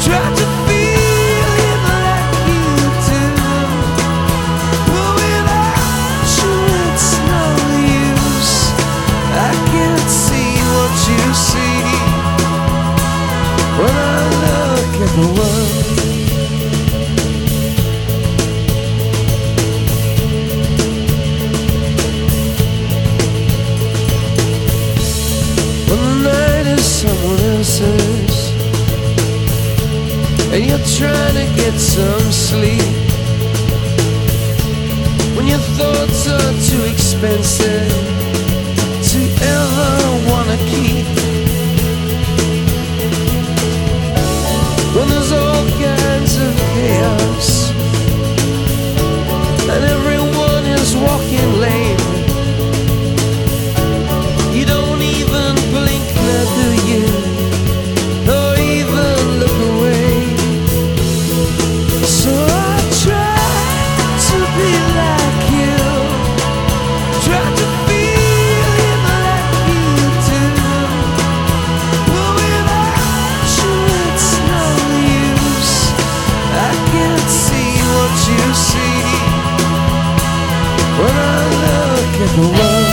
Try to feel it like you do, but without you it's no use. I can't see what you see when I look at the world. Someone else's, and you're trying to get some sleep when your thoughts are too expensive to ever wanna keep. When there's all kinds of chaos and everyone is walking lame, you don't even blink, now do you? Or even look away. So I try to be like you, try to feel it like you do, but without you it's no use. I can't see what you see when I look at the world.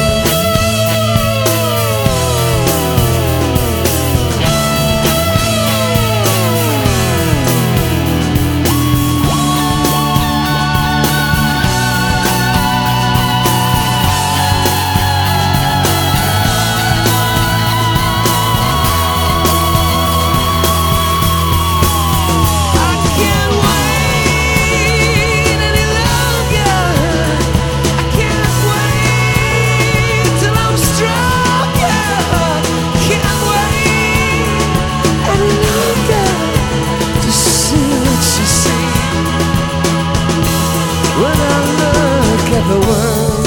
The world,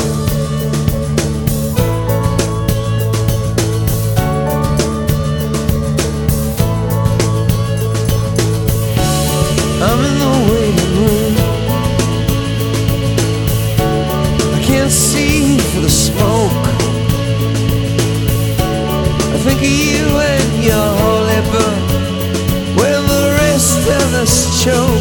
I'm in the waiting room. I can't see for the smoke. I think of you and your holy book when the rest of us choke.